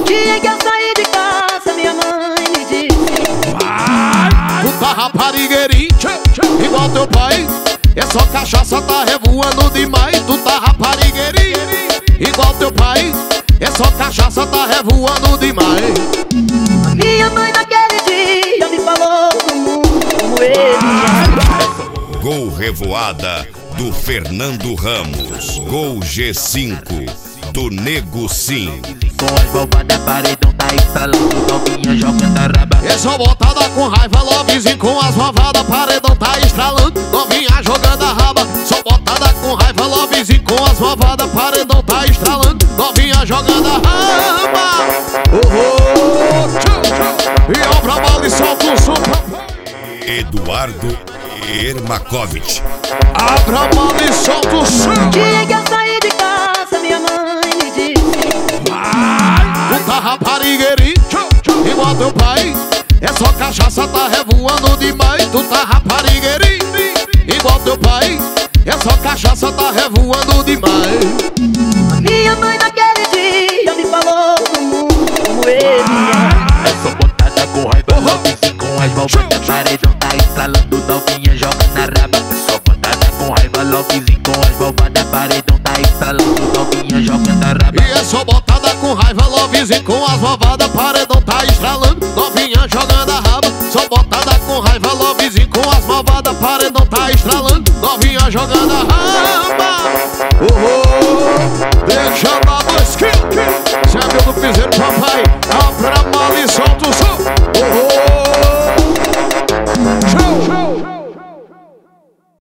dia que eu saí de casa, minha mãe me disse: vai, tu tá raparigueirinho, igual teu pai. É só cachaça, tá revoando demais. Tu tá raparigueirinho, igual teu pai. É só cachaça, tá revoando demais. Minha mãe naquele dia me falou do mundo como ele. Gol Revoada do Fernando Ramos. Gol G5 do Nego Sim. Com as bobadas, paredão tá instalando, novinha jogando a raba. É só botada com raiva, lovezinho com as malvadas. Paredão tá estralando, novinha jogando a raba. Só botada com raiva, lovezinho com as malvadas. Paredão tá estralando, novinha jogando a raba. E obra mal e solta o som. Eduardo Ermakovich. Abra a mão e solta o som. Dia que eu saí de casa, minha mãe me disse: vai, tu tá raparigueirinho, igual teu pai. É só cachaça, tá revoando demais. Tu tá raparigueirinho, igual teu pai. É só cachaça, tá revoando demais. minha mãe naquele dia me falou do mundo como ele. É só botada com raiva, lovezinho com as bobadas. Paredão tá instalando, novinha jogando a raba. É só botada com raiva, lovezinho com as bobadas. Paredão tá instalando, novinha jogando a raba. E é só botada com raiva, lovezinho com as malvadas. Paredão tá estralando, novinha jogando a raba. Só botada com raiva, lovezinho com as malvadas. Paredão tá estralando, novinha jogando a raba.